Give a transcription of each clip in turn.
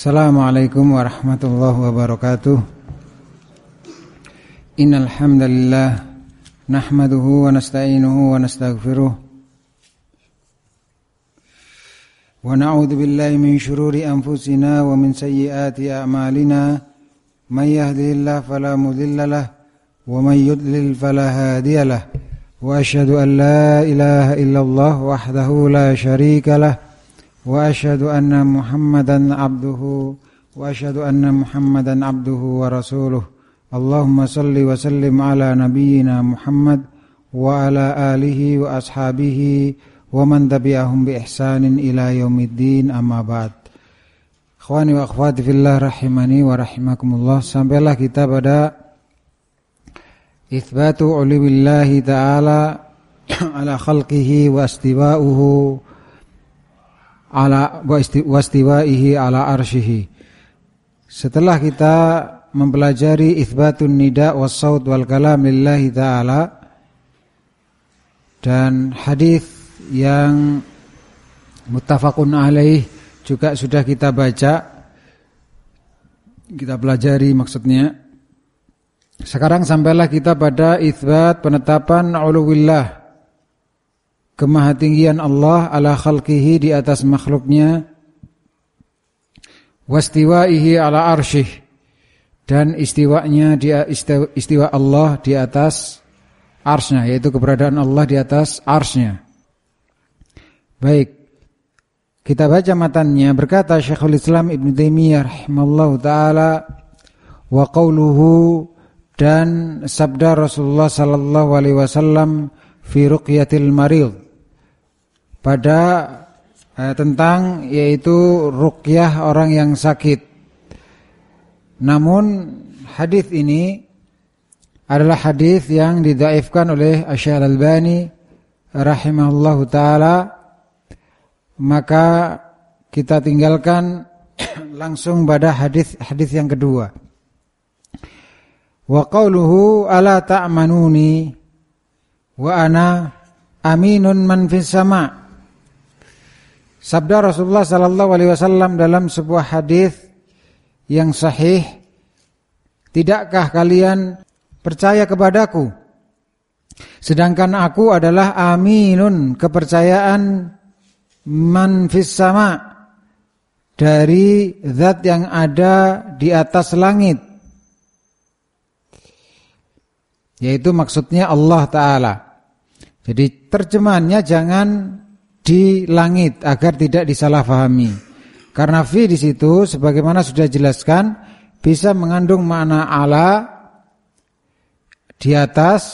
Assalamualaikum warahmatullahi wabarakatuh. Innal hamdalillah nahmaduhu wa nasta'inuhu wa nastaghfiruh wa na'udzu billahi min shururi anfusina wa min sayyiati a'malina may yahdihillahu fala mudilla lahu wa may yudlil fala hadiya lahu wa asyhadu an la ilaha illallah wahdahu la syarika lahu wa asyhadu anna Muhammadan abduhu wa rasuluh. Allahumma salli wa sallim ala nabiyyina Muhammad wa ala alihi wa ashabihi wa man tabi'ahum bi ihsanin ila yaumiddin, amma ba'd. Ikhwani wa akhwati fillah rahimani wa rahimakumullah. Sampailah kita pada itsbatu uluwillahi ta'ala ala khalqihi wa istiwa'uhu ala wastiwaihi ala arsyihi. Setelah kita mempelajari itsbatun nida was saut wal kalam lillahi ta'ala dan hadis yang muttafaqun alaih juga sudah kita baca, kita pelajari maksudnya. Sekarang sampailah kita pada itsbat penetapan uluwillah, kemahatinggian Allah ala khalqihi, di atas makhluknya, wastiwaihi ala arsyih, dan istiwanya, istiwa Allah di atas arsy-Nya, yaitu keberadaan Allah di atas arsy-Nya. Baik, kita baca matannya. Berkata Syekhul Islam Ibnu Taimiyah rahimallahu taala, wa qauluhu, dan sabda Rasulullah sallallahu alaihi wasallam fi ruqyatil marid, pada tentang yaitu ruqyah orang yang sakit. Namun hadis ini adalah hadis yang didhaifkan oleh Asy-Syaikh Al-Albani rahimahullahu taala, maka kita tinggalkan langsung pada hadis yang kedua. Wa qauluhu ala ta'manuni wa ana aminun man fis sama'. Sabda Rasulullah sallallahu alaihi wasallam dalam sebuah hadis yang sahih, tidakkah kalian percaya kepadaku sedangkan aku adalah aminun, kepercayaan, man fis sama', dari zat yang ada di atas langit, yaitu maksudnya Allah Ta'ala. Jadi terjemahannya jangan di langit agar tidak disalahpahami. Karena fi di situ sebagaimana sudah jelaskan bisa mengandung makna ala, di atas.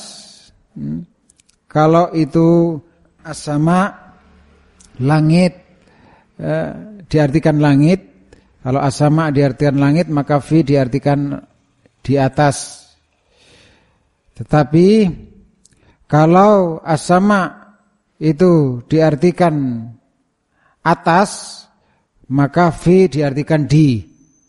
Kalau itu as-sama, langit, diartikan langit. Kalau as-sama diartikan langit, maka fi diartikan di atas. Tetapi kalau as-sama itu diartikan atas, maka fi diartikan di.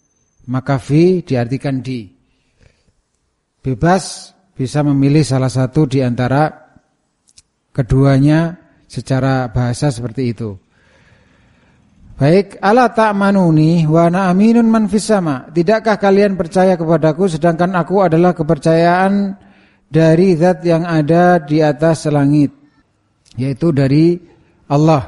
Bebas bisa memilih salah satu di antara keduanya secara bahasa seperti itu. Baik, ala ta'manuni wa ana aminun man fis sama'. Tidakkah kalian percaya kepadaku sedangkan aku adalah kepercayaan dari zat yang ada di atas langit, yaitu dari Allah.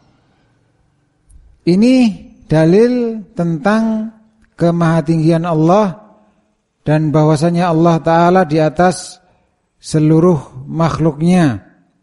Ini dalil tentang kemahatinggian Allah dan bahwasanya Allah Ta'ala di atas seluruh makhluknya.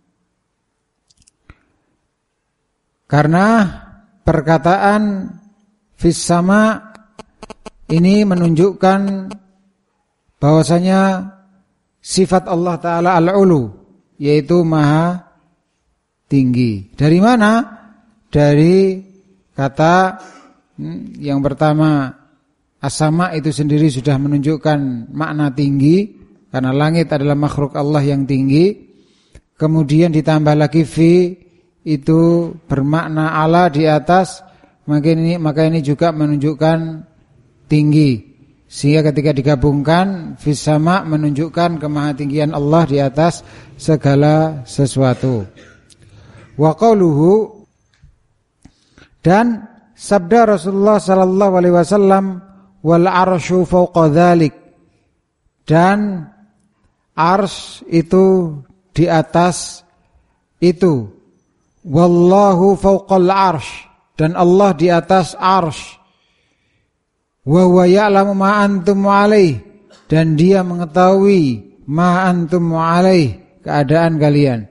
Karena perkataan fis sama ini menunjukkan bahwasanya sifat Allah Ta'ala al-ulu, yaitu maha tinggi. Dari mana? Dari kata yang pertama, as-sama itu sendiri sudah menunjukkan makna tinggi, karena langit adalah makhluk Allah yang tinggi. Kemudian ditambah lagi fi, itu bermakna ala, di atas, maka ini juga menunjukkan tinggi. Sehingga ketika digabungkan, fis sama menunjukkan kemahatinggian Allah di atas segala sesuatu. Wa qauluhu, dan sabda Rasulullah sallallahu alaihi wasallam, wal arsyu fawqa dzalik, dan arsy itu di atas itu, wallahu fawqal arsy, dan Allah di atas arsy, wa huwa ya'lamu ma antum alaih, dan dia mengetahui ma antum alaih, keadaan kalian.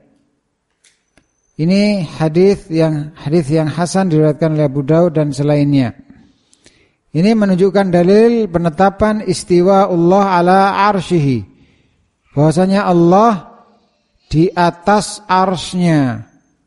Ini hadis yang hasan diriwayatkan oleh Abu Daud dan selainnya. Ini menunjukkan dalil penetapan istiwa Allah ala arsyihi, bahwasanya Allah di atas arsy-Nya.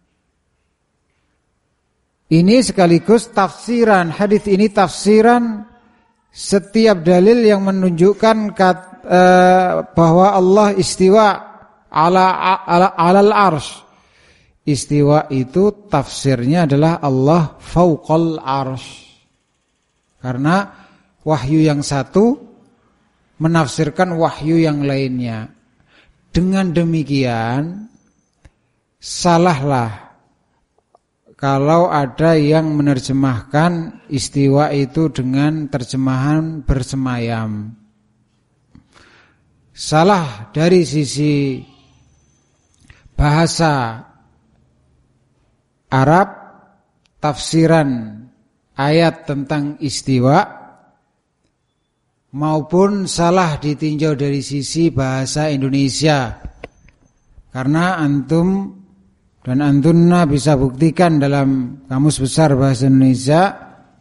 Ini sekaligus tafsiran, hadis ini tafsiran setiap dalil yang menunjukkan bahwa Allah istiwa alal arsy. Istiwa itu tafsirnya adalah Allah fauqal arsy. Karena wahyu yang satu menafsirkan wahyu yang lainnya. Dengan demikian, salahlah kalau ada yang menerjemahkan istiwa itu dengan terjemahan bersemayam. Salah dari sisi bahasa Arab, tafsiran ayat tentang istiwa, maupun salah ditinjau dari sisi bahasa Indonesia. Karena antum dan antunna bisa buktikan dalam Kamus Besar Bahasa Indonesia,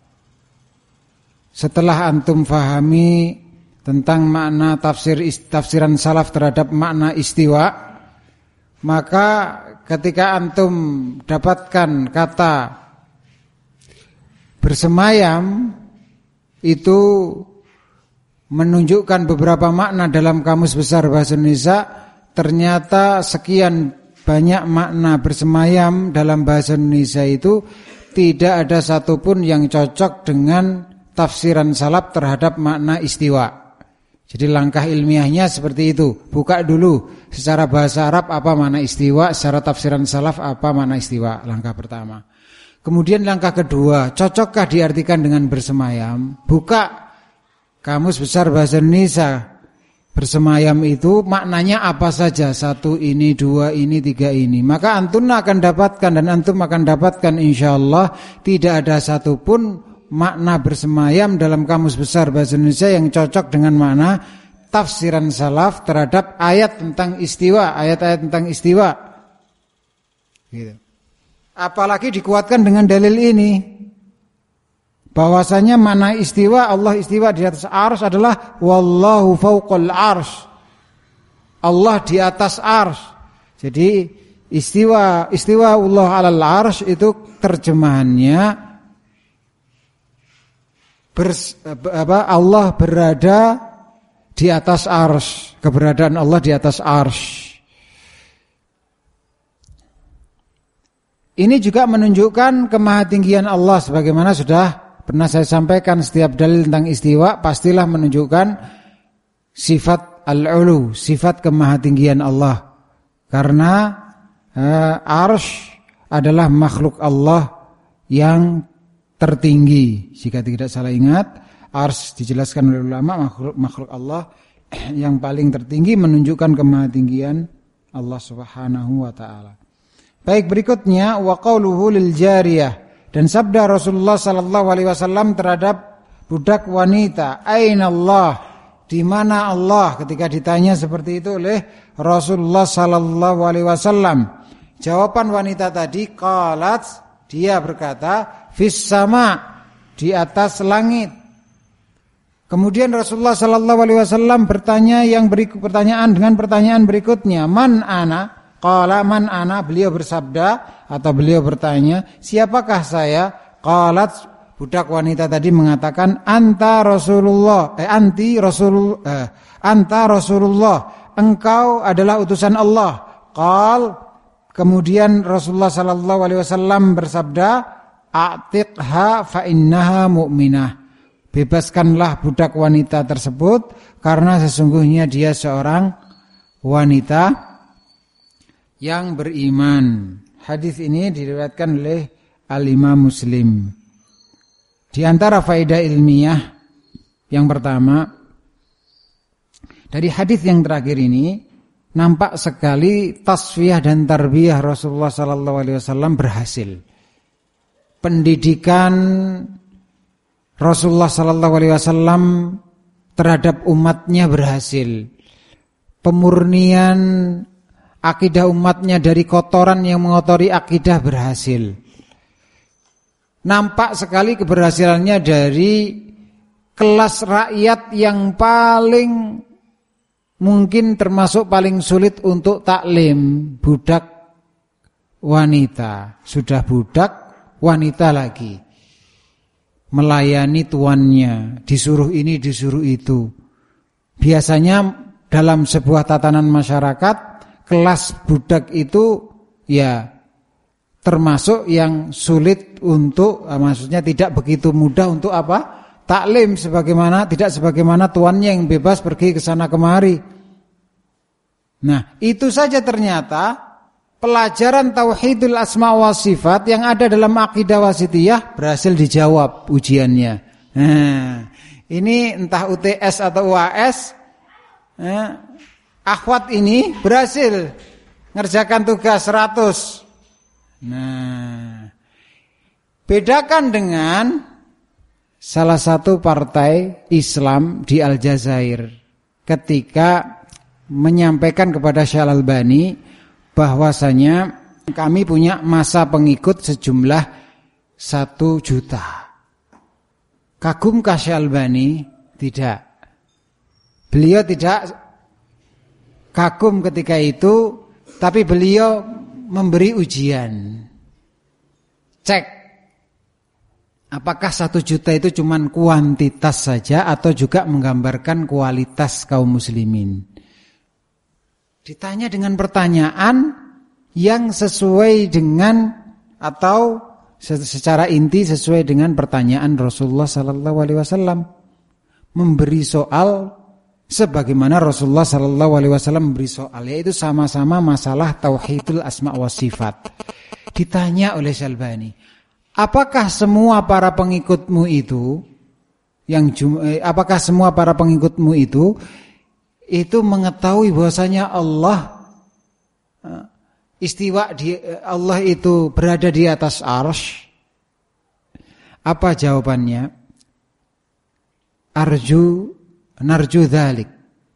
setelah antum fahami tentang makna tafsiran salaf terhadap makna istiwa, maka ketika antum dapatkan kata bersemayam itu menunjukkan beberapa makna dalam Kamus Besar Bahasa Indonesia, ternyata sekian banyak makna bersemayam dalam bahasa Indonesia itu tidak ada satupun yang cocok dengan tafsiran salaf terhadap makna istiwa. Jadi langkah ilmiahnya seperti itu. Buka dulu secara bahasa Arab apa makna istiwa, secara tafsiran salaf apa makna istiwa. Langkah pertama. Kemudian langkah kedua, cocokkah diartikan dengan bersemayam? Buka Kamus Besar Bahasa Indonesia. Bersemayam itu maknanya apa saja? 1 ini, 2 ini, 3 ini. Maka antum akan dapatkan dan antum akan dapatkan insyaallah tidak ada satupun makna bersemayam dalam Kamus Besar Bahasa Indonesia yang cocok dengan makna tafsiran salaf terhadap ayat tentang istiwa, ayat-ayat tentang istiwa. Gitu. Apalagi dikuatkan dengan dalil ini, bahwasanya makna istiwa, Allah istiwa di atas arsy adalah wallahu fauqal arsy. Allah di atas arsy. Jadi istiwa Allah alal arsy itu terjemahannya Allah berada di atas arsy, keberadaan Allah di atas arsy. Ini juga menunjukkan kemahatinggian Allah, sebagaimana sudah pernah saya sampaikan, setiap dalil tentang istiwa pastilah menunjukkan sifat al-ulu, sifat kemahatinggian Allah. Karena arsy adalah makhluk Allah yang tertinggi. Jika tidak salah ingat, arsy dijelaskan oleh ulama makhluk Allah yang paling tertinggi, menunjukkan kemahatinggian Allah Subhanahu wa taala. Baik, berikutnya wa qauluhu lil jariyah, dan sabda Rasulullah sallallahu alaihi wasallam terhadap budak wanita, aina Allah, di mana Allah, ketika ditanya seperti itu oleh Rasulullah sallallahu alaihi wasallam. Jawaban wanita tadi, qalat, dia berkata, fis sama, di atas langit. Kemudian Rasulullah sallallahu alaihi wasallam bertanya pertanyaan dengan pertanyaan berikutnya, man ana? Qala man ana, beliau bersabda atau beliau bertanya, siapakah saya? Qalat, budak wanita tadi mengatakan, anta Rasulullah, anta Rasulullah, engkau adalah utusan Allah. Kemudian Rasulullah sallallahu alaihi wasallam bersabda, a'tiqha fa innaha mu'minah. Bebaskanlah budak wanita tersebut karena sesungguhnya dia seorang wanita yang beriman. Hadis ini diriwayatkan oleh Al-Imam Muslim. Di antara faedah ilmiah yang pertama, dari hadis yang terakhir ini nampak sekali tasfiyah dan tarbiyah Rasulullah sallallahu alaihi wasallam berhasil. Pendidikan Rasulullah sallallahu alaihi wasallam terhadap umatnya berhasil. Pemurnian akidah umatnya dari kotoran yang mengotori akidah berhasil. Nampak sekali keberhasilannya dari kelas rakyat yang paling mungkin termasuk paling sulit untuk taklim, budak wanita. Sudah budak, wanita lagi. Melayani tuannya, disuruh ini, disuruh itu. Biasanya dalam sebuah tatanan masyarakat, kelas budak itu ya termasuk yang sulit untuk, maksudnya tidak begitu mudah untuk apa? Taklim tidak sebagaimana tuannya yang bebas pergi ke sana kemari. Nah, itu saja ternyata pelajaran tauhidul asma wa sifat yang ada dalam akidah wasitiyah berhasil dijawab ujiannya. Nah, ini entah UTS atau UAS, akhwat ini berhasil ngerjakan tugas 100. Nah, bedakan dengan salah satu partai Islam di Aljazair ketika menyampaikan kepada Syekh Al-Albani bahwasanya kami punya masa pengikut sejumlah 1 juta. Kagumkah Syekh Al-Albani? Tidak. Beliau tidak kagum ketika itu, tapi beliau memberi ujian. Cek, apakah 1 juta itu cuma kuantitas saja atau juga menggambarkan kualitas kaum muslimin? Ditanya dengan pertanyaan yang sesuai dengan atau secara inti sesuai dengan pertanyaan Rasulullah sallallahu alaihi wasallam. Memberi soal sebagaimana Rasulullah sallallahu alaihi wasallam memberi soal, yaitu sama-sama masalah tauhidul asma wa sifat. Ditanya oleh Syalbani, apakah semua para pengikutmu itu mengetahui bahwasanya Allah Allah itu berada di atas arsy? Apa jawabannya? Narju dzalik.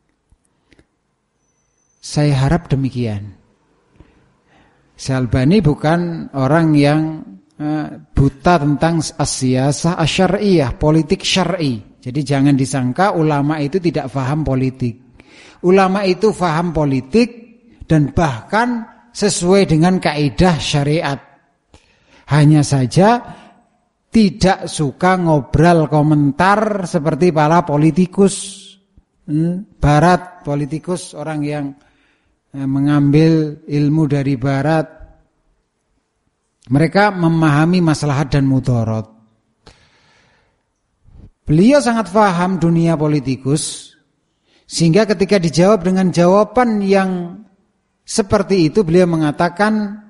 Saya harap demikian. Syalbani bukan orang yang buta tentang as-siyasah asy-syar'iyyah, politik syar'i. Jadi jangan disangka ulama itu tidak paham politik. Ulama itu paham politik dan bahkan sesuai dengan kaidah syariat. Hanya saja tidak suka ngobrol komentar seperti para politikus barat, politikus orang yang mengambil ilmu dari barat. Mereka memahami maslahat dan mudarat. Beliau sangat paham dunia politikus, sehingga ketika dijawab dengan jawaban yang seperti itu, beliau mengatakan,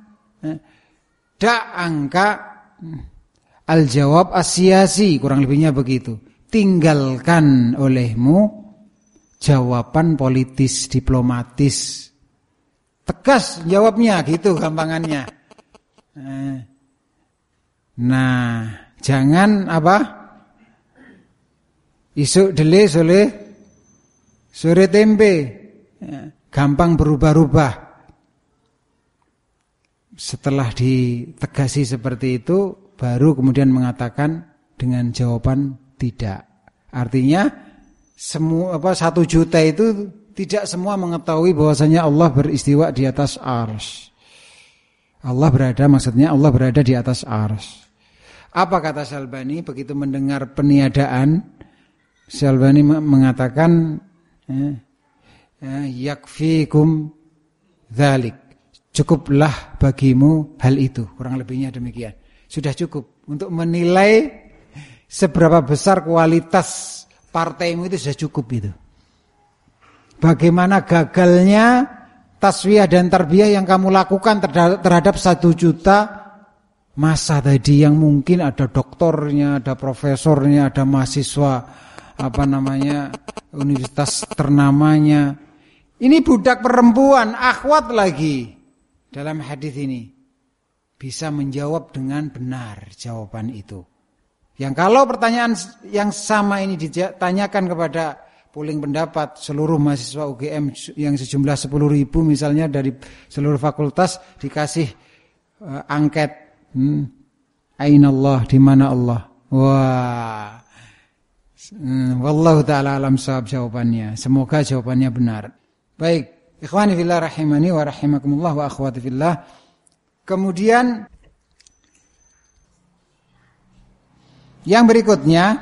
angka al-jawab as-siyasi, kurang lebihnya begitu. Tinggalkan olehmu jawaban politis, diplomatis. Tegas jawabnya, gitu gampangannya. Nah, jangan isuk dele sore tempe, gampang berubah-ubah. Setelah ditegasi seperti itu, baru kemudian mengatakan dengan jawaban tidak. Artinya 1 juta itu tidak semua mengetahui bahwasanya Allah beristiwa di atas arsy. Allah berada di atas arsy. Apa kata Syalbani begitu mendengar peniadaan? Syalbani mengatakan yakfikum dzalik. Cukuplah bagimu hal itu, kurang lebihnya demikian. Sudah cukup untuk menilai seberapa besar kualitas partaimu, itu sudah cukup itu. Bagaimana gagalnya taswiyah dan tarbiyah yang kamu lakukan terhadap 1 juta masa tadi yang mungkin ada doktornya, ada profesornya, ada mahasiswa universitas ternamanya. Ini budak perempuan, akhwat lagi dalam hadis ini bisa menjawab dengan benar jawaban itu. Yang kalau pertanyaan yang sama ini ditanyakan kepada polling pendapat seluruh mahasiswa UGM yang sejumlah 10.000 misalnya dari seluruh fakultas dikasih angket, Ainallah, di mana Allah? Wah. Wallahu ta'ala alam shawab jawabannya. Semoga jawabannya benar. Baik, ikhwani fillah rahimani wa rahimakumullah wa akhwati fillah. Kemudian yang berikutnya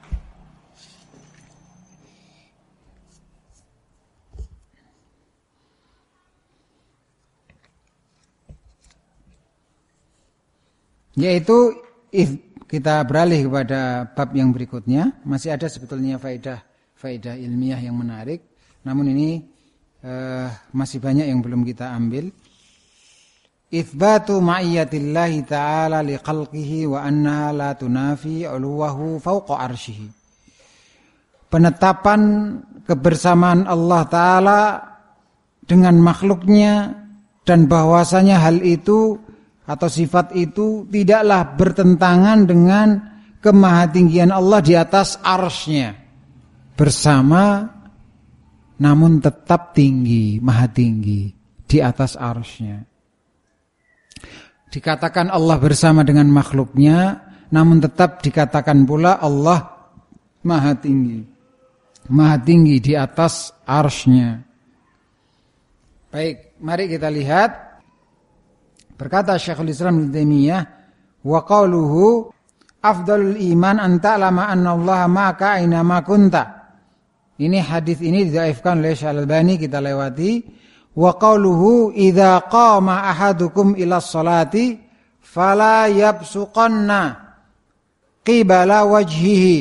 yaitu kita beralih kepada bab yang berikutnya. Masih ada sebetulnya faedah ilmiah yang menarik, namun ini masih banyak yang belum kita ambil. Itsbatu ma'iyyatillahi ta'ala liqalqihi wa annaha la tunafi 'uluwahu fawqa 'arsyihi. Penetapan kebersamaan Allah Ta'ala dengan makhluknya dan bahwasanya hal itu atau sifat itu tidaklah bertentangan dengan kemahatinggian Allah di atas arsy-Nya. Bersama namun tetap tinggi, maha tinggi di atas arsy-Nya. Dikatakan Allah bersama dengan makhluknya, namun tetap dikatakan pula Allah maha tinggi di atas arsy-Nya. Baik, mari kita lihat. Berkata Syekhul Islam Ibnu Taimiyah, wa qauluhu afdalul iman an ta'lama anna Allah ma'aka aina ma kunta. Ini hadis ini didhaifkan oleh Syekh Al-Albani, kita lewati. Wa qauluhu idza qama ahadukum ila sholati fala yabsuqanna qibala wajhihi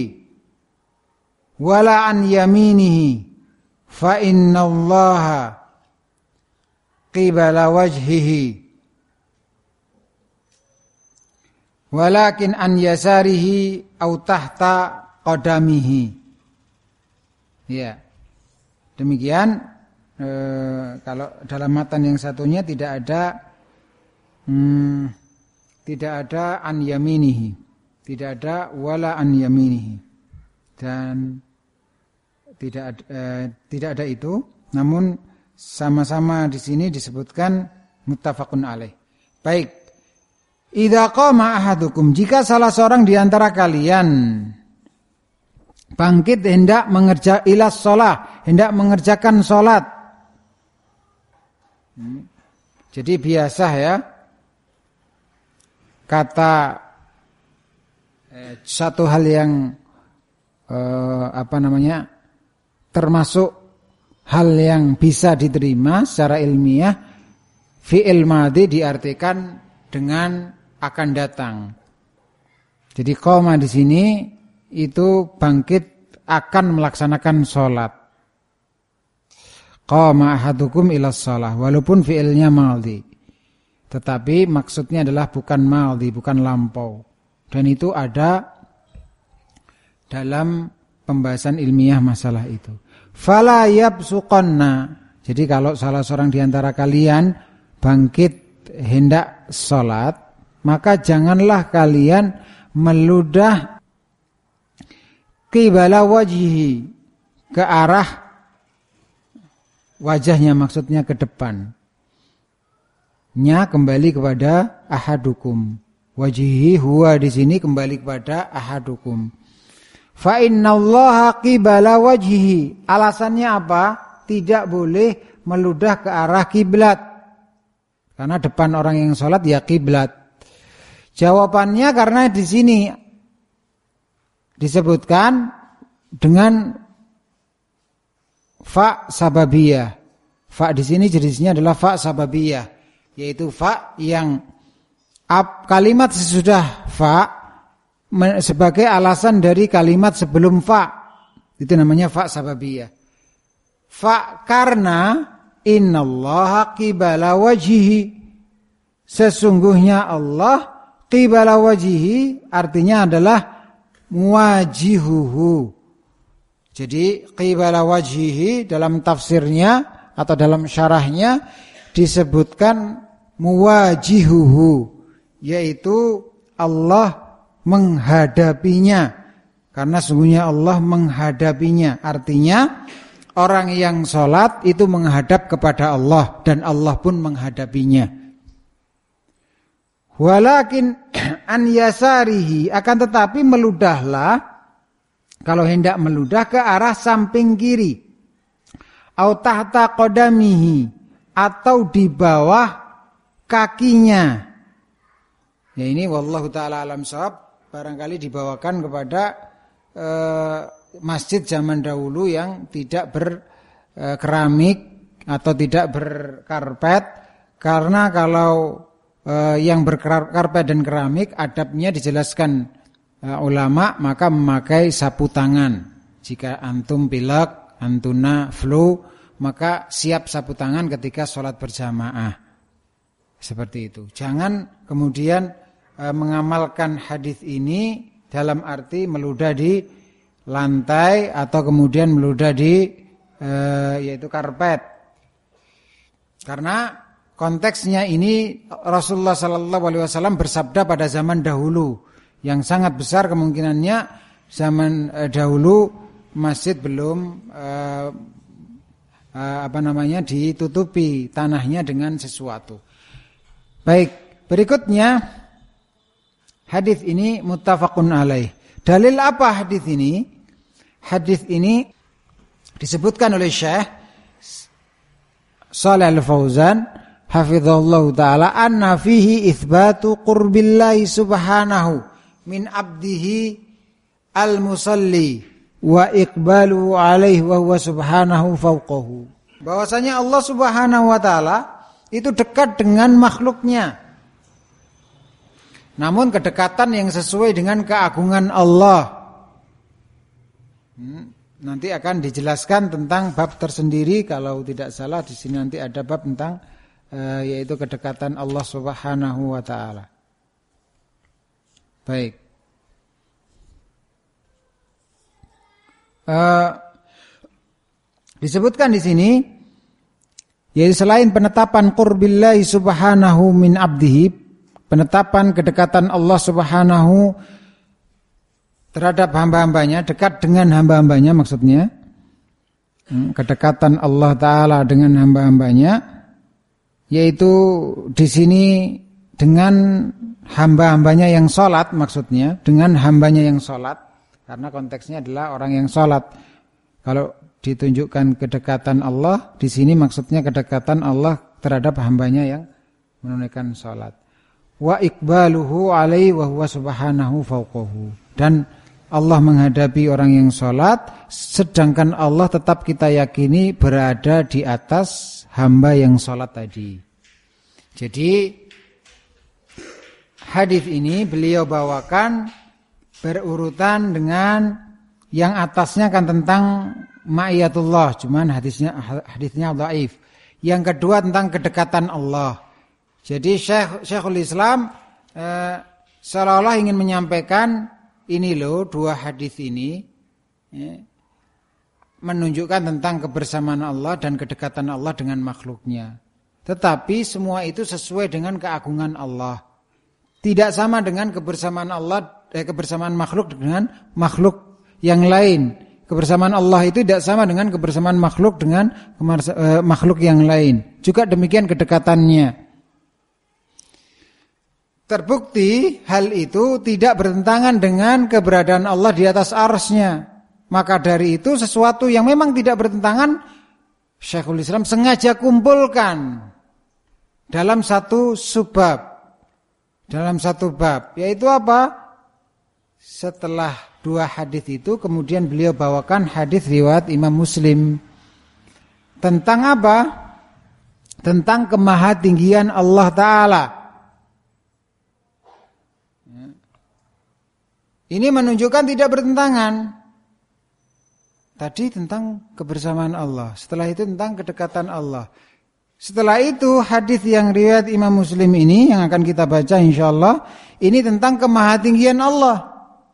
wala an yaminihi fa innallaha qibala wajhihi walakin an yasarihi au tahta qadamihi. Ya. Demikian kalau dalam matan yang satunya tidak ada an yaminihi, tidak ada wala an yaminihi, dan tidak ada itu. Namun sama-sama di sini disebutkan muttafaqun alaih. Baik. Idza qama ahadukum, jika salah seorang di antara kalian bangkit hendak hendak mengerjakan salat. Jadi biasa ya, kata satu hal yang termasuk hal yang bisa diterima secara ilmiah, fi'il madhi diartikan dengan akan datang. Jadi qoma di sini itu bangkit akan melaksanakan sholat. Qama ahadukum ila shalah, walaupun fi'ilnya madhi, tetapi maksudnya adalah bukan madhi, bukan lampau. Dan itu ada dalam pembahasan ilmiah masalah itu. Fala yabsuqanna, jadi kalau salah seorang di antara kalian bangkit hendak sholat, maka janganlah kalian meludah qibala wajhihi, ke arah wajahnya, maksudnya ke depan. Nya kembali kepada ahadukum. Wajhihi huwa di sini kembali kepada ahadukum. Fa innallaha qibala wajhihi. Alasannya apa? Tidak boleh meludah ke arah kiblat. Karena depan orang yang sholat ya kiblat. Jawabannya karena di sini disebutkan dengan fa sababiyah. Fa di sini jenisnya adalah fa sababiyah, yaitu fa yang kalimat sesudah fa sebagai alasan dari kalimat sebelum fa. Itu namanya fa sababiyah. Fa karena innallaha qibala wajhihi, sesungguhnya Allah qibala wajhihi artinya adalah muwajihuhu. Jadi qibala wajhihi dalam tafsirnya atau dalam syarahnya disebutkan muwajihuhu, yaitu Allah menghadapinya. Karena sungguhnya Allah menghadapinya. Artinya orang yang sholat itu menghadap kepada Allah dan Allah pun menghadapinya. Walakin an yasarihi, akan tetapi meludahlah, kalau hendak meludah ke arah samping kiri, au tahta qadamihi, atau di bawah kakinya. Ya ini wallahu taala alam shawab, barangkali dibawakan kepada masjid zaman dahulu yang tidak berkeramik atau tidak berkarpet, karena kalau yang berkarpet dan keramik adabnya dijelaskan ulama, maka memakai sapu tangan. Jika antum pilek, antuna flu, maka siap sapu tangan ketika sholat berjamaah. Seperti itu. Jangan kemudian mengamalkan hadis ini dalam arti meludah di lantai atau kemudian meludah di yaitu karpet. Karena konteksnya ini Rasulullah sallallahu alaihi wasallam bersabda pada zaman dahulu, yang sangat besar kemungkinannya zaman dahulu masjid belum ditutupi tanahnya dengan sesuatu. Baik, berikutnya hadis ini muttafaqun alaih. Dalil apa hadis ini? Hadis ini disebutkan oleh Syekh Shalih Al-Fauzan hafizallahu taala, anna fihi itsbatu qurbillahi subhanahu min abdihi al-musalli wa iqbalu alaihi wa huwa subhanahu fawqahu. Bahwasanya Allah Subhanahu wa taala itu dekat dengan makhluknya. Namun kedekatan yang sesuai dengan keagungan Allah. Nanti akan dijelaskan tentang bab tersendiri, kalau tidak salah di sini nanti ada bab tentang yaitu kedekatan Allah Subhanahu wa taala. Baik. Disebutkan di sini, yaitu selain penetapan qurbillahi subhanahu min abdihi, penetapan kedekatan Allah Subhanahu terhadap hamba-hambanya, dekat dengan hamba-hambanya maksudnya, kedekatan Allah Ta'ala dengan hamba-hambanya, yaitu di sini dengan hamba-hambanya yang sholat maksudnya, dengan hambanya yang sholat, karena konteksnya adalah orang yang sholat. Kalau ditunjukkan kedekatan Allah, di sini maksudnya kedekatan Allah terhadap hambanya yang menunaikan sholat. Wa iqbaluhu alaihi wa huwa subhanahu fawqahu. Dan Allah menghadapi orang yang sholat, sedangkan Allah tetap kita yakini berada di atas hamba yang sholat tadi. Jadi hadis ini beliau bawakan berurutan dengan yang atasnya kan tentang ma'iyatullah, cuman hadisnya dhaif. Yang kedua tentang kedekatan Allah. Jadi Syekhul Islam seolah-olah ingin menyampaikan ini loh, dua hadis ini menunjukkan tentang kebersamaan Allah dan kedekatan Allah dengan makhluknya. Tetapi semua itu sesuai dengan keagungan Allah. Tidak sama dengan kebersamaan Allah, kebersamaan makhluk dengan makhluk yang lain. Kebersamaan Allah itu tidak sama dengan kebersamaan makhluk dengan makhluk yang lain. Juga demikian kedekatannya. Terbukti hal itu tidak bertentangan dengan keberadaan Allah di atas arsy-Nya. Maka dari itu sesuatu yang memang tidak bertentangan, Syekhul Islam sengaja kumpulkan dalam satu subbab. Dalam satu bab, yaitu apa? Setelah dua hadis itu kemudian beliau bawakan hadis riwayat Imam Muslim. Tentang apa? Tentang kemahatinggian Allah Ta'ala. Ini menunjukkan tidak bertentangan. Tadi tentang kebersamaan Allah, setelah itu tentang kedekatan Allah. Setelah itu hadis yang riwayat Imam Muslim ini yang akan kita baca insyaallah ini tentang kemahatinggian Allah.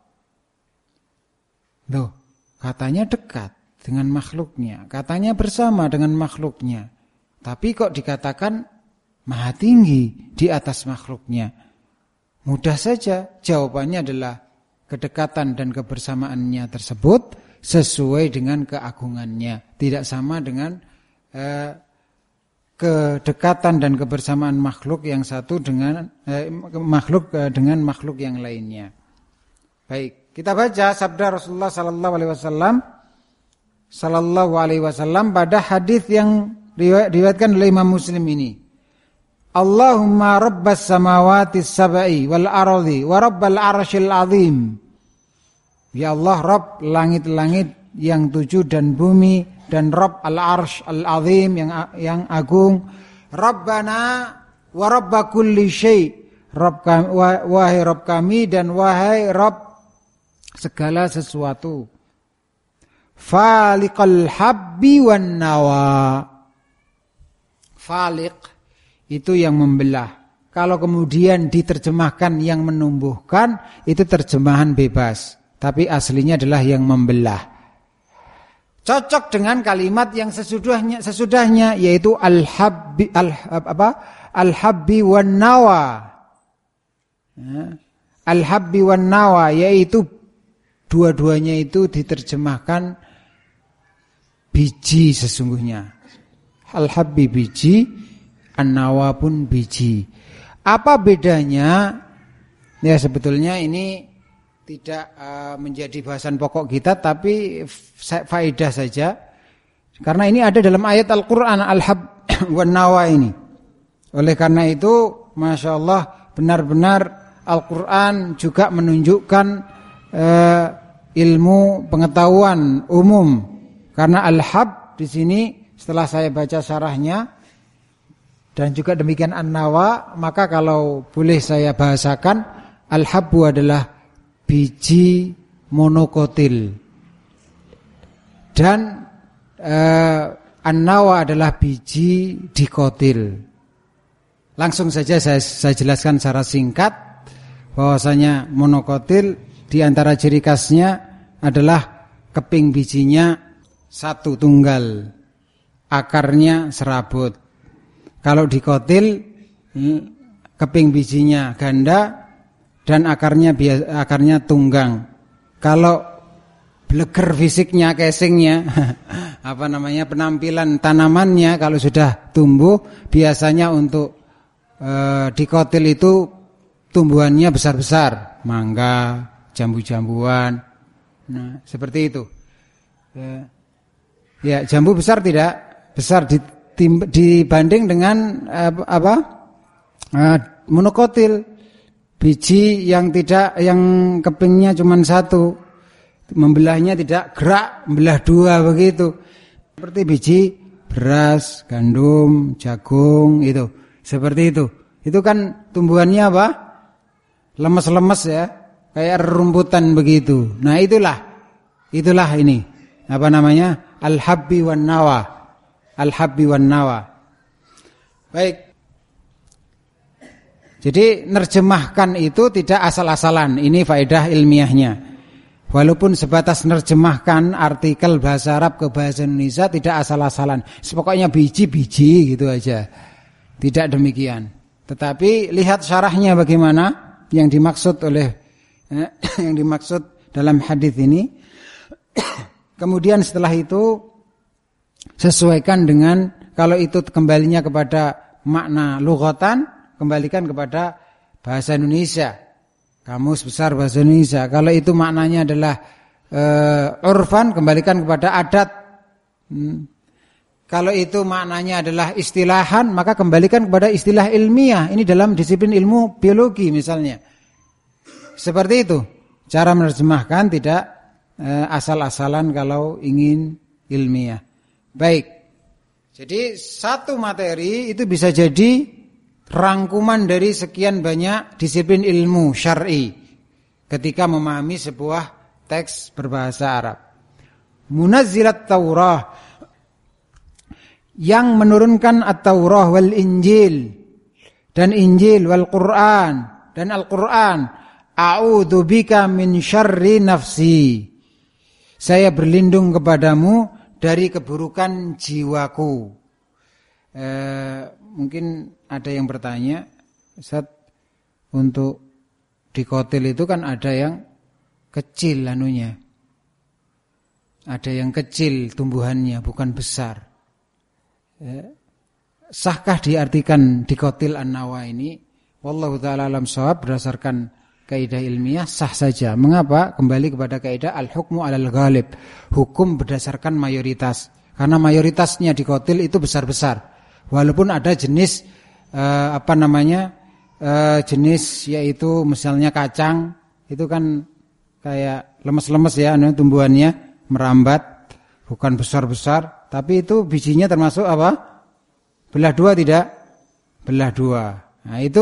Loh, katanya dekat dengan makhluknya, katanya bersama dengan makhluknya. Tapi kok dikatakan maha tinggi di atas makhluknya? Mudah saja, jawabannya adalah kedekatan dan kebersamaannya tersebut sesuai dengan keagungannya. Tidak sama dengan kedekatan dan kebersamaan makhluk yang satu dengan dengan makhluk yang lainnya. Baik, kita baca sabda Rasulullah sallallahu alaihi wasallam pada hadis yang diriwayatkan oleh Imam Muslim ini. Allahumma rabbas samawati sab'i wal ardi wa rabbal arsyil azim. Ya Allah, Rabb langit-langit yang 7 dan bumi dan Rabb al-arsh al-azim yang agung. Rabbana wa rabba kulli syai'. Wahai Rabb kami dan wahai Rabb segala sesuatu. Faliqal habbi wan nawa. Faliq itu yang membelah. Kalau kemudian diterjemahkan yang menumbuhkan, itu terjemahan bebas. Tapi aslinya adalah yang membelah. Cocok dengan kalimat yang sesudahnya yaitu al-habbi wan nawa. Al-habbi wan nawa yaitu dua-duanya itu diterjemahkan biji sesungguhnya. Al-habbi biji, an-nawa pun biji. Apa bedanya? Ya sebetulnya ini tidak menjadi bahasan pokok kita, tapi faedah saja. Karena ini ada dalam ayat Al-Quran, al-hab wan nawa ini. Oleh karena itu, Masya Allah, benar-benar Al-Quran juga menunjukkan ilmu pengetahuan umum. Karena al-hab di sini setelah saya baca syarahnya dan juga demikian an-nawa, maka kalau boleh saya bahasakan, al-habbu adalah biji monokotil dan an-nawa adalah biji dikotil. Langsung saja saya jelaskan secara singkat bahwasanya monokotil di antara ciri khasnya adalah keping bijinya satu tunggal, akarnya serabut. Kalau dikotil keping bijinya ganda dan akarnya tunggang. Kalau bleger fisiknya, casingnya, penampilan tanamannya kalau sudah tumbuh biasanya untuk dikotil itu tumbuhannya besar-besar, mangga, jambu-jambuan. Nah, seperti itu. Ya, jambu besar tidak? Besar dibanding dengan monokotil, biji yang kepingnya cuma satu, membelahnya tidak gerak, membelah dua begitu. Seperti biji beras, gandum, jagung itu, seperti itu. Itu kan tumbuhannya apa? Lemes-lemes ya, kayak rumputan begitu. Nah itulah ini al-habbi wan nawa. Al-habbi wan nawa. Baik. Jadi nerjemahkan itu tidak asal-asalan. Ini faedah ilmiahnya. Walaupun sebatas nerjemahkan artikel bahasa Arab ke bahasa Indonesia tidak asal-asalan. Pokoknya biji-biji gitu aja. Tidak demikian. Tetapi lihat syarahnya bagaimana yang dimaksud dalam hadis ini. Kemudian setelah itu sesuaikan dengan, kalau itu kembalinya kepada makna lughatan, kembalikan kepada bahasa Indonesia, kamus besar bahasa Indonesia. Kalau itu maknanya adalah urfan, kembalikan kepada adat. Kalau itu maknanya adalah istilahan, maka kembalikan kepada istilah ilmiah. Ini dalam disiplin ilmu biologi misalnya. Seperti itu cara menerjemahkan, tidak asal-asalan kalau ingin ilmiah. Baik, jadi satu materi itu bisa jadi rangkuman dari sekian banyak disiplin ilmu syar'i ketika memahami sebuah teks berbahasa Arab. Munazzilat Taurah, yang menurunkan At-Taurah wal Injil dan Injil wal Quran dan Al-Quran. A'udzu bika min syarri nafsi. Saya berlindung kepadamu dari keburukan jiwaku. Mungkin ada yang bertanya, Ustaz, untuk dikotil itu kan ada yang kecil anunya. Ada yang kecil tumbuhannya, bukan besar. Sahkah diartikan dikotil an-nawa ini? Wallahu ta'ala alam shawab, berdasarkan kaidah ilmiah sah saja. Mengapa? Kembali kepada kaidah al-hukmu 'alal ghalib. Hukum berdasarkan mayoritas. Karena mayoritasnya dikotil itu besar-besar. Walaupun ada jenis jenis yaitu misalnya kacang, itu kan kayak lemes-lemes ya tumbuhannya, merambat, bukan besar-besar, tapi itu bijinya termasuk apa? Belah dua tidak? Belah dua. Nah itu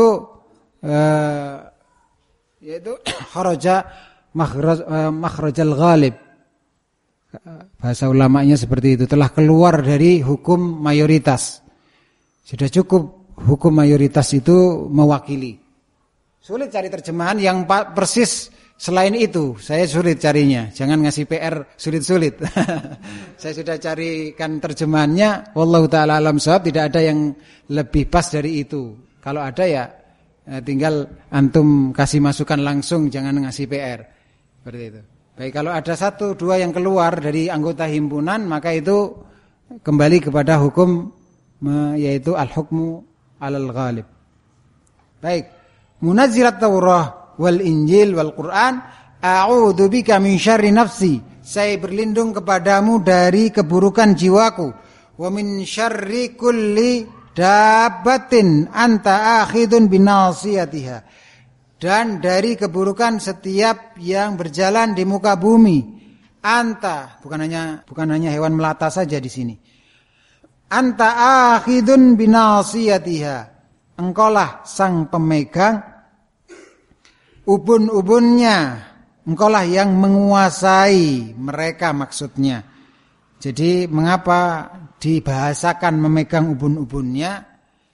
yaitu kharaja makhrajal ghalib. Bahasa ulamanya seperti itu, telah keluar dari hukum mayoritas. Sudah cukup hukum mayoritas itu mewakili. Sulit cari terjemahan yang persis selain itu. Saya sulit carinya. Jangan ngasih PR sulit-sulit. Saya sudah carikan terjemahannya. Wallahu ta'ala alam shawab, tidak ada yang lebih pas dari itu. Kalau ada ya tinggal antum kasih masukan langsung, jangan ngasih PR. Seperti itu. Baik, kalau ada 1, 2 yang keluar dari anggota himpunan, maka itu kembali kepada hukum, yaitu al-hukmu 'alal ghalib. Baik. Munazzilat Taurah wal Injil wal Quran, a'udzu bika min syarri nafsi. Saya berlindung kepadamu dari keburukan jiwaku. Wa min syarri kulli dabbatin anta akhidun binasiyatiha. Dan dari keburukan setiap yang berjalan di muka bumi. Anta, bukan hanya hewan melata saja di sini. Anta akhidun binasiyatiha. Engkaulah sang pemegang ubun-ubunnya. Engkaulah yang menguasai mereka maksudnya. Jadi mengapa dibahasakan memegang ubun-ubunnya?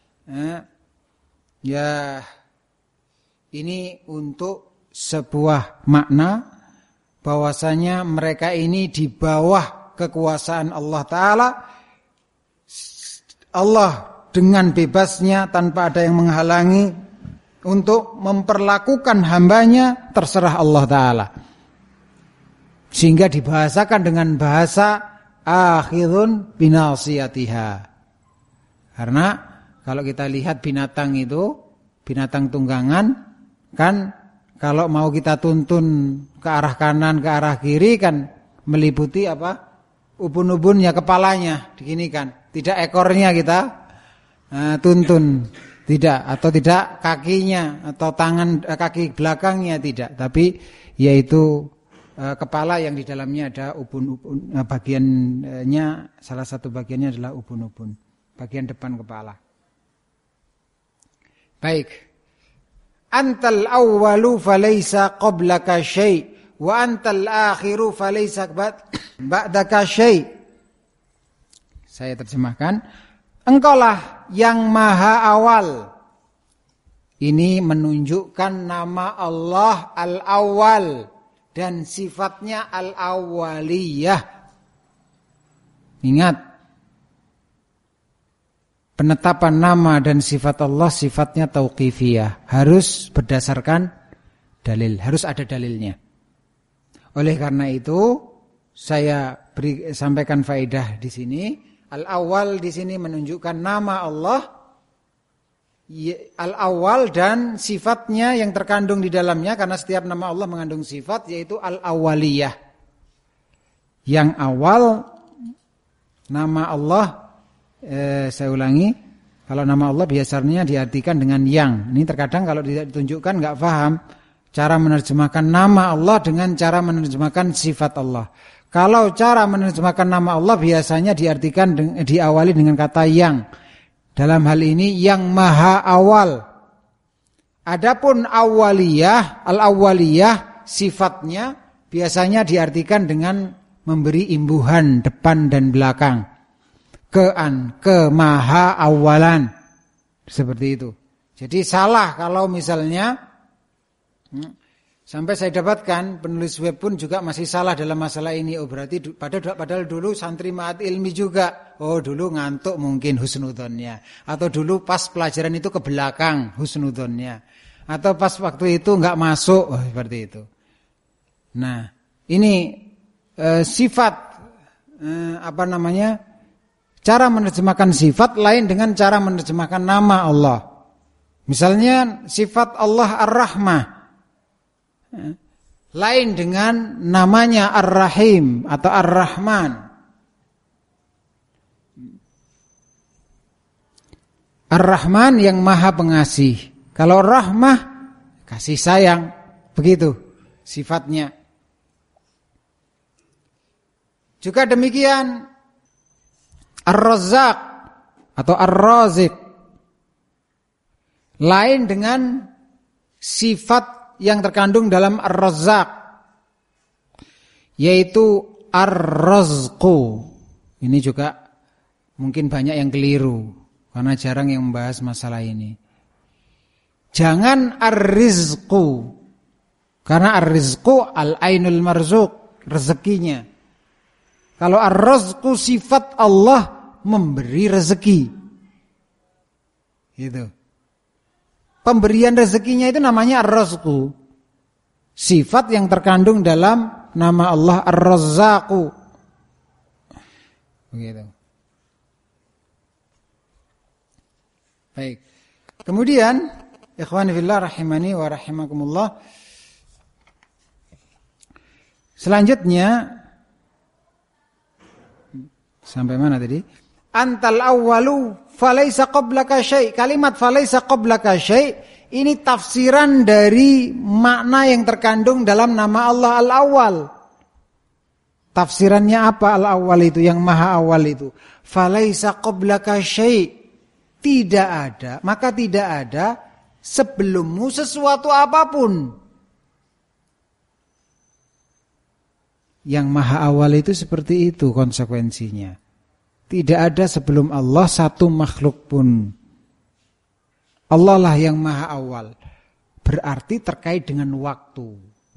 Ya ini untuk sebuah makna bahwasanya mereka ini di bawah kekuasaan Allah Ta'ala. Allah dengan bebasnya tanpa ada yang menghalangi untuk memperlakukan hambanya terserah Allah Ta'ala. Sehingga dibahasakan dengan bahasa akhirun binasiyatiha. Karena kalau kita lihat binatang itu, binatang tunggangan, kan kalau mau kita tuntun ke arah kanan, ke arah kiri kan meliputi apa? Ubun-ubunnya, kepalanya diginikan. Tidak ekornya kita tuntun, tidak, atau tidak kakinya atau tangan kaki belakangnya tidak, tapi yaitu kepala yang di dalamnya ada ubun-ubun, bagiannya salah satu bagiannya adalah ubun-ubun, bagian depan kepala. Baik. Antal awwalu falaysa qablaka syai' wa antal akhiru falaysa ba'daka syai'. Saya terjemahkan, engkaulah yang maha awal. Ini menunjukkan nama Allah Al-Awwal dan sifatnya Al-Awwaliyah. Ingat, penetapan nama dan sifat Allah sifatnya tauqifiyah, harus berdasarkan dalil, harus ada dalilnya. Oleh karena itu, saya sampaikan faedah di sini. Al-Awwal di sini menunjukkan nama Allah Al-Awwal dan sifatnya yang terkandung di dalamnya, karena setiap nama Allah mengandung sifat, yaitu Al-Awwaliyah. Yang awal nama Allah, saya ulangi, kalau nama Allah biasanya diartikan dengan yang. Ini terkadang kalau tidak ditunjukkan enggak paham cara menerjemahkan nama Allah dengan cara menerjemahkan sifat Allah. Kalau cara menerjemahkan nama Allah biasanya diawali dengan kata yang. Dalam hal ini yang maha awal. Adapun awaliyah, al-awwaliyah sifatnya biasanya diartikan dengan memberi imbuhan depan dan belakang. ke maha awalan. Seperti itu. Jadi salah kalau misalnya sampai saya dapatkan penulis web pun juga masih salah dalam masalah ini. Oh berarti padahal dulu santri ma'at ilmi juga. Oh dulu ngantuk mungkin husnudonnya. Atau dulu pas pelajaran itu ke belakang husnudonnya. Atau pas waktu itu enggak masuk. Oh, seperti itu. Nah ini sifat cara menerjemahkan sifat lain dengan cara menerjemahkan nama Allah. Misalnya sifat Allah Ar-Rahmah lain dengan namanya Ar-Rahim atau Ar-Rahman. Ar-Rahman yang maha pengasih. Kalau rahmah kasih sayang, begitu sifatnya. Juga demikian Ar-Razzaq atau Ar-Raziq lain dengan sifat yang terkandung dalam Ar-Razzaq yaitu Ar-Razqu. Ini juga mungkin banyak yang keliru karena jarang yang membahas masalah ini. Jangan Ar-Rizqu, karena Ar-Rizqu al-ainul marzuq, rezekinya. Kalau Ar-Razqu sifat Allah memberi rezeki. Gitu. Pemberian rezekinya itu namanya Ar-Razqu. Sifat yang terkandung dalam nama Allah Ar-Razzaqu. Begitu. Baik. Kemudian, ikhwani fillah rahimani wa rahimakumullah. Selanjutnya sampai mana tadi? Antal awwalu falaisa qablaka syai'. Kalimat falaisa qablaka syai' ini tafsiran dari makna yang terkandung dalam nama Allah Al-Awwal. Tafsirannya apa Al-Awwal itu, yang maha awal itu? Falaisa qablaka syai'. Tidak ada, maka tidak ada sebelummu sesuatu apapun. Yang maha awal itu seperti itu konsekuensinya. Tidak ada sebelum Allah satu makhluk pun. Allah lah yang maha awal. Berarti terkait dengan waktu.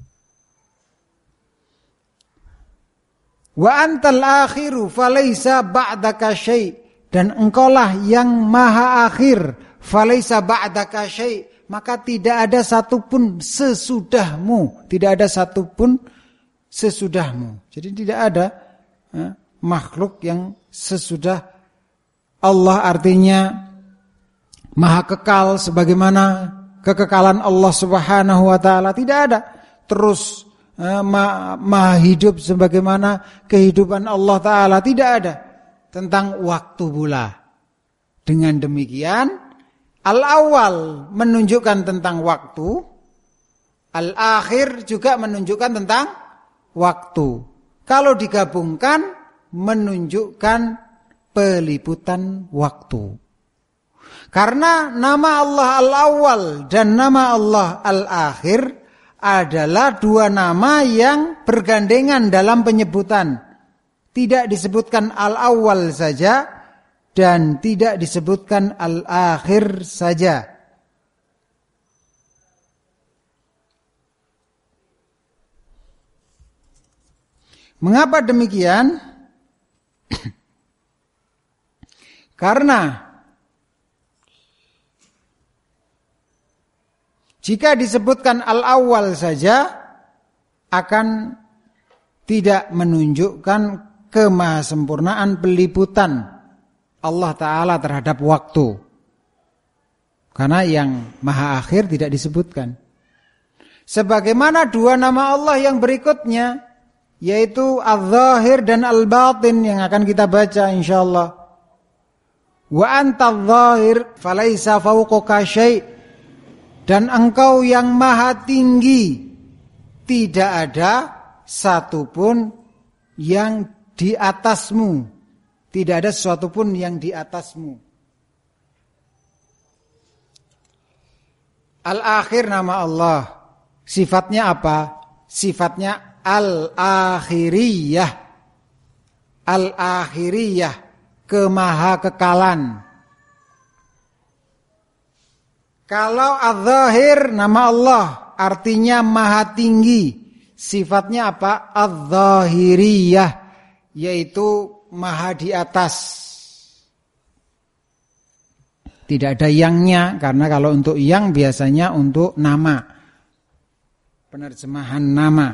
Wa antal akhiru falaisa ba'daka syai'. Dan engkaulah yang maha akhir. Falaisa ba'daka syai'. Maka tidak ada satupun sesudahmu. Tidak ada satupun sesudahmu. Jadi tidak ada makhluk yang sesudah Allah, artinya maha kekal sebagaimana kekekalan Allah Subhanahu wa taala, tidak ada. Terus maha hidup sebagaimana kehidupan Allah taala, tidak ada. Tentang waktu pula. Dengan demikian al-awwal menunjukkan tentang waktu, al-akhir juga menunjukkan tentang waktu. Kalau digabungkan menunjukkan peliputan waktu. Karena nama Allah Al-Awwal dan nama Allah Al-Akhir adalah dua nama yang bergandengan dalam penyebutan. Tidak disebutkan Al-Awwal saja dan tidak disebutkan Al-Akhir saja. Mengapa demikian? Karena jika disebutkan al-awwal saja akan tidak menunjukkan kemahasempurnaan peliputan Allah Ta'ala terhadap waktu. Karena yang maha akhir tidak disebutkan. Sebagaimana dua nama Allah yang berikutnya, yaitu Al-Zahir dan Al-Batin yang akan kita baca insyaallah. Wa anta al-zahir falaisa fawqaka syai'. Dan engkau yang maha tinggi, tidak ada satupun yang di atasmu. Tidak ada sesuatu pun yang di atasmu. Al-Akhir nama Allah. Sifatnya apa? Sifatnya Al-Akhiriyah. Al-Akhiriyah. kemahakekalan. Kalau adz-dzahir nama Allah artinya maha tinggi. Sifatnya apa? Adz-dzahiriyah, yaitu maha di atas. Tidak ada yangnya, karena kalau untuk yang biasanya untuk nama. Penerjemahan nama.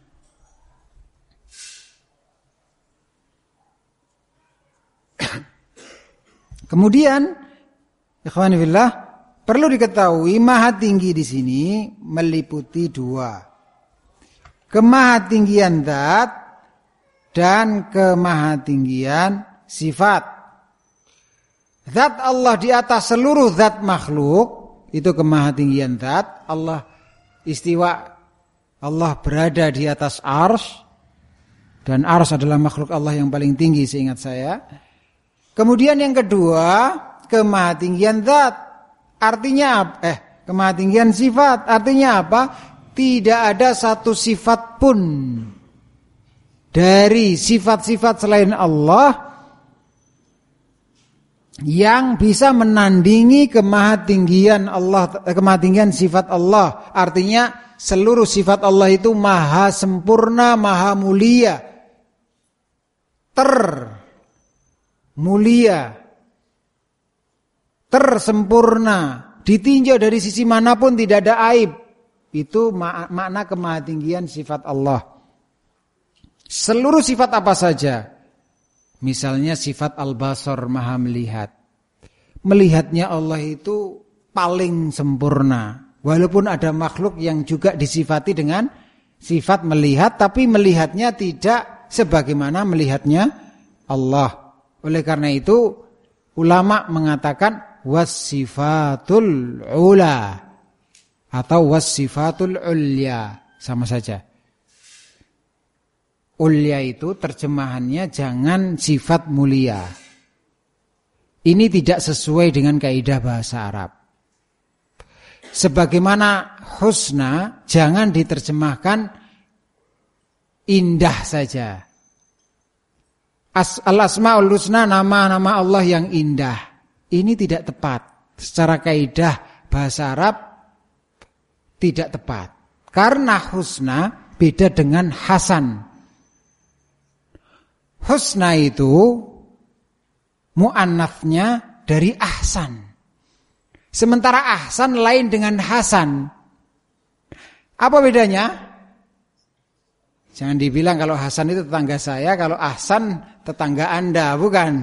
Kemudian, ikhwani fillah, perlu diketahui maha tinggi di sini meliputi dua. Kemahatinggian zat dan kemahatinggian sifat. Zat Allah di atas seluruh zat makhluk, itu kemahatinggian zat. Allah istiwa, Allah berada di atas arsy, dan arsy adalah makhluk Allah yang paling tinggi seingat saya. Kemudian yang kedua, kemahatinggian zat. Artinya kemahatinggian sifat. Artinya apa? Tidak ada satu sifat pun dari sifat-sifat selain Allah yang bisa menandingi kemahatinggian Allah, kemahatinggian sifat Allah. Artinya seluruh sifat Allah itu maha sempurna, maha mulia, termulia, tersempurna, ditinjau dari sisi manapun tidak ada aib. Itu makna kemahatinggian sifat Allah. Seluruh sifat apa saja. Misalnya sifat al-basar, maha melihat. Melihatnya Allah itu paling sempurna. Walaupun ada makhluk yang juga disifati dengan sifat melihat, tapi melihatnya tidak sebagaimana melihatnya Allah. Oleh karena itu ulama mengatakan was-sifatul ula atau was-sifatul ulya, sama saja. Ulya itu terjemahannya jangan sifat mulia. Ini tidak sesuai dengan kaidah bahasa Arab. Sebagaimana husna jangan diterjemahkan indah saja. Al-asmaul husna, nama-nama Allah yang indah. Ini tidak tepat. Secara kaidah bahasa Arab tidak tepat. Karena husna beda dengan hasan. Husna itu mu'annatsnya dari ahsan. Sementara ahsan lain dengan hasan. Apa bedanya? Jangan dibilang kalau hasan itu tetangga saya, kalau ahsan tetangga Anda, bukan.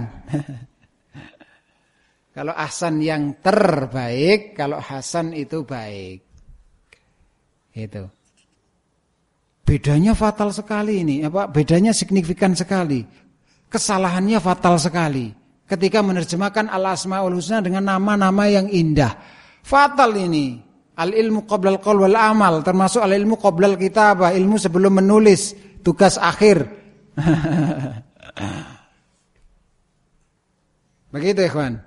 Kalau ahsan yang terbaik, kalau hasan itu baik. Itu. Bedanya fatal sekali ini, bedanya signifikan sekali. Kesalahannya fatal sekali ketika menerjemahkan al-asmaul husna dengan nama-nama yang indah. Fatal ini. Al-ilmu qoblal qaul wal amal, termasuk al-ilmu qoblal kitabah, ilmu sebelum menulis, tugas akhir. Begitu ikhwan.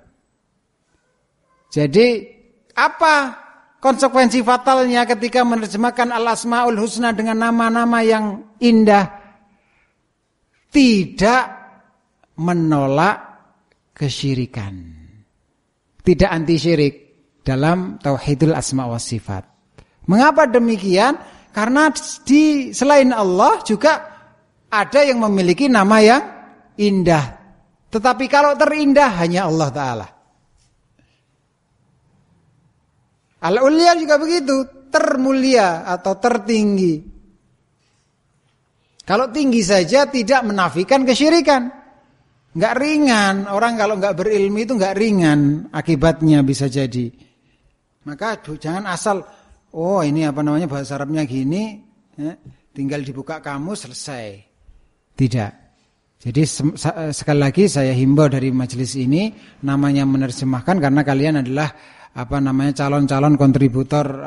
Jadi apa konsekuensi fatalnya ketika menerjemahkan al-asmaul husna dengan nama-nama yang indah? Tidak menolak kesyirikan. Tidak anti syirik dalam tauhidul asma wa sifat. Mengapa demikian? Karena di selain Allah juga ada yang memiliki nama yang indah. Tetapi kalau terindah hanya Allah Ta'ala. Al-ulya juga begitu, termulia atau tertinggi. Kalau tinggi saja tidak menafikan kesyirikan. Enggak ringan, orang kalau enggak berilmu itu enggak ringan akibatnya bisa jadi. Maka jangan asal, ini bahasa Arabnya gini, tinggal dibuka kamus selesai. Tidak. Jadi sekali lagi saya himbau dari majelis ini, namanya menerjemahkan karena kalian adalah calon-calon kontributor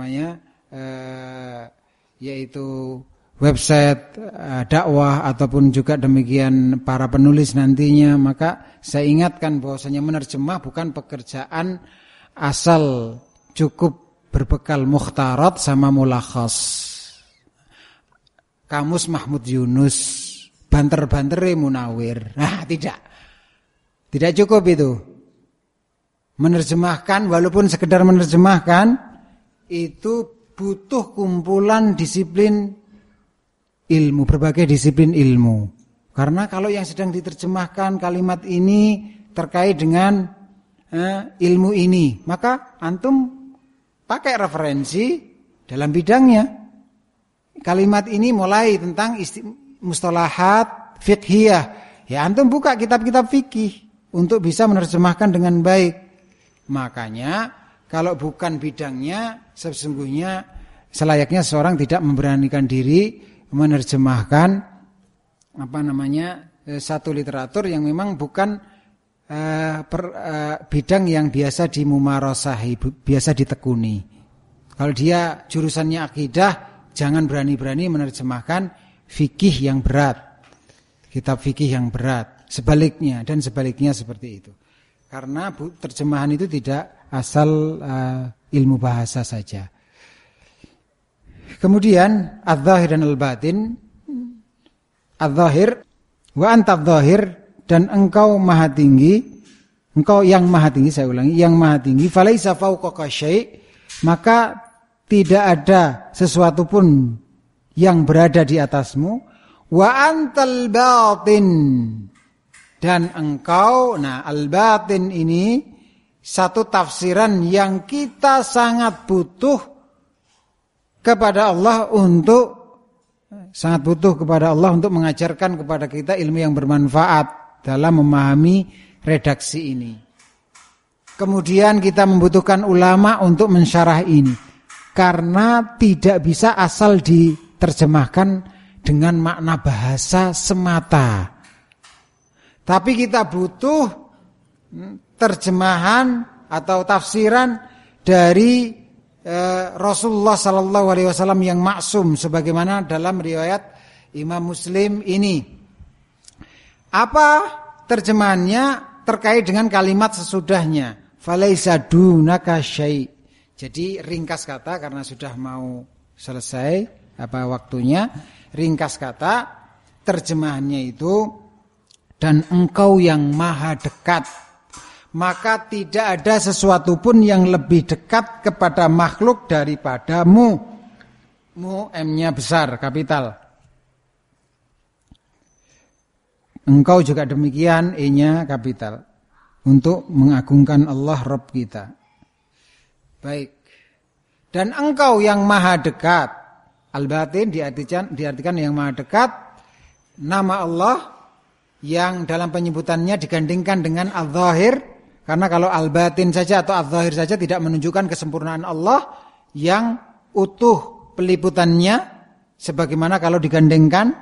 yaitu website dakwah ataupun juga demikian para penulis nantinya. Maka saya ingatkan bahwasanya menerjemah bukan pekerjaan asal cukup berbekal mukhtarat sama mulakhas. Kamus Mahmud Yunus, banter-bantere Munawir. Nah, tidak. Tidak cukup itu. Menerjemahkan, walaupun sekedar menerjemahkan, itu butuh kumpulan disiplin ilmu, berbagai disiplin ilmu. Karena kalau yang sedang diterjemahkan kalimat ini terkait dengan ilmu ini, maka antum pakai referensi dalam bidangnya. Kalimat ini mulai tentang mustalahat fiqhiyah. Ya antum buka kitab-kitab fikih untuk bisa menerjemahkan dengan baik. Makanya kalau bukan bidangnya, sesungguhnya selayaknya seorang tidak memberanikan diri menerjemahkan satu literatur yang memang bukan bidang yang biasa dimumarosahi, biasa ditekuni. Kalau dia jurusannya akidah, jangan berani-berani menerjemahkan fikih yang berat, kitab fikih yang berat. Sebaliknya dan sebaliknya seperti itu. Karena terjemahan itu tidak asal ilmu bahasa saja. Kemudian adz-dzahir dan al-batin. Adz-dzahir wa anta adz-dzahir, dan engkau maha tinggi, engkau yang maha tinggi, saya ulangi, yang maha tinggi, falaisa fawqaka syai', maka tidak ada sesuatu pun yang berada di atasmu, wa antal batin, dan engkau, nah al-batin ini satu tafsiran yang kita sangat butuh kepada Allah untuk mengajarkan kepada kita ilmu yang bermanfaat dalam memahami redaksi ini. Kemudian kita membutuhkan ulama untuk mensyarah ini, karena tidak bisa asal diterjemahkan dengan makna bahasa semata. Tapi kita butuh terjemahan atau tafsiran dari Rasulullah sallallahu alaihi wasallam yang maksum, sebagaimana dalam riwayat Imam Muslim ini. Apa terjemahannya terkait dengan kalimat sesudahnya? Falaisa dunaka syai'. Jadi ringkas kata, karena sudah mau selesai waktunya. Ringkas kata terjemahannya itu, dan engkau yang maha dekat, maka tidak ada sesuatu pun yang lebih dekat kepada makhluk daripadamu. Mu, M-nya besar, kapital. Engkau juga demikian, E-nya kapital. Untuk mengagungkan Allah Rabb kita. Baik. Dan engkau yang maha dekat. Al-batin diartikan yang maha dekat. Nama Allah yang dalam penyebutannya digandingkan dengan al-zahir, karena kalau al-batin saja atau al-zahir saja tidak menunjukkan kesempurnaan Allah yang utuh peliputannya, sebagaimana kalau digandingkan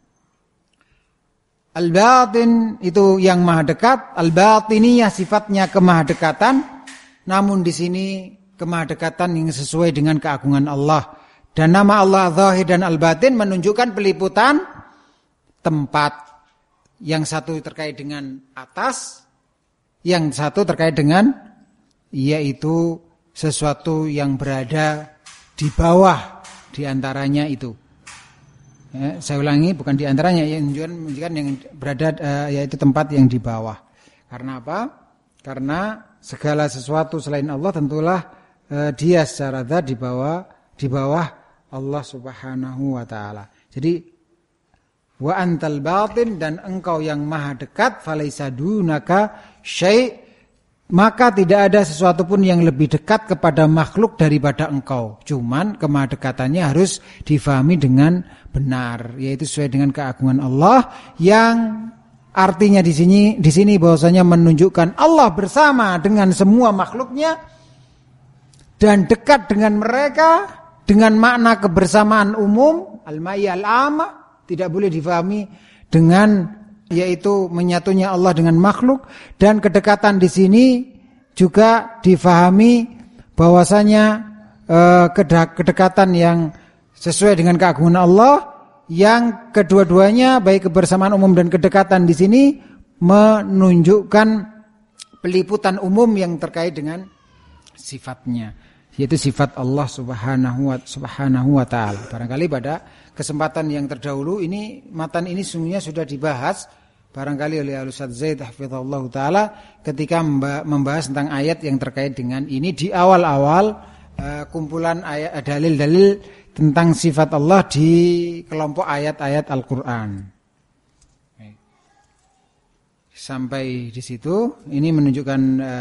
al-batin itu yang maha dekat, al-batiniyah sifatnya kemahadekatan, namun di sini kemahadekatan yang sesuai dengan keagungan Allah. Dan nama Allah al-zahir dan al-batin menunjukkan peliputan tempat. Yang satu terkait dengan atas, yang satu terkait dengan yaitu sesuatu yang berada di bawah di antaranya itu. Ya, saya ulangi, bukan di antaranya, yang menunjukkan yang berada yaitu tempat yang di bawah. Karena apa? Karena segala sesuatu selain Allah tentulah dia secara zat di bawah Allah Subhanahu wa taala. Jadi wa antal batin, dan engkau yang maha dekat, falaisa dunaka syai', maka tidak ada sesuatu pun yang lebih dekat kepada makhluk daripada engkau. Cuman kemahadekatannya harus difahami dengan benar, yaitu sesuai dengan keagungan Allah, yang artinya di sini bahwasanya menunjukkan Allah bersama dengan semua makhluknya dan dekat dengan mereka dengan makna kebersamaan umum, al-ma'iyah al-'amah. Tidak boleh difahami dengan yaitu menyatunya Allah dengan makhluk, dan kedekatan di sini juga difahami bahwasanya kedekatan yang sesuai dengan keagungan Allah, yang kedua-duanya baik kebersamaan umum dan kedekatan di sini menunjukkan peliputan umum yang terkait dengan sifatnya, yaitu sifat Allah Subhanahu wa taala. Barangkali pada kesempatan yang terdahulu ini, matan ini sungguhnya sudah dibahas barangkali oleh Al-Ustaz Zaid hafizahullah taala ketika membahas tentang ayat yang terkait dengan ini di awal-awal kumpulan ayat dalil-dalil tentang sifat Allah di kelompok ayat-ayat Al-Qur'an. Sampai di situ ini menunjukkan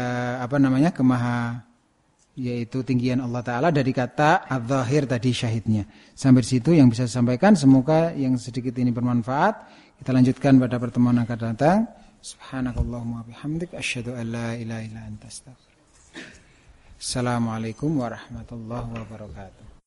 yaitu tinggian Allah Ta'ala dari kata adz-dzahir tadi syahidnya. Sampai di situ yang bisa saya sampaikan, semoga yang sedikit ini bermanfaat. Kita lanjutkan pada pertemuan yang akan datang. Subhanakallahumma bihamdik asyhadu an la ilaha illa anta astaghfiruka. Assalamualaikum warahmatullahi wabarakatuh.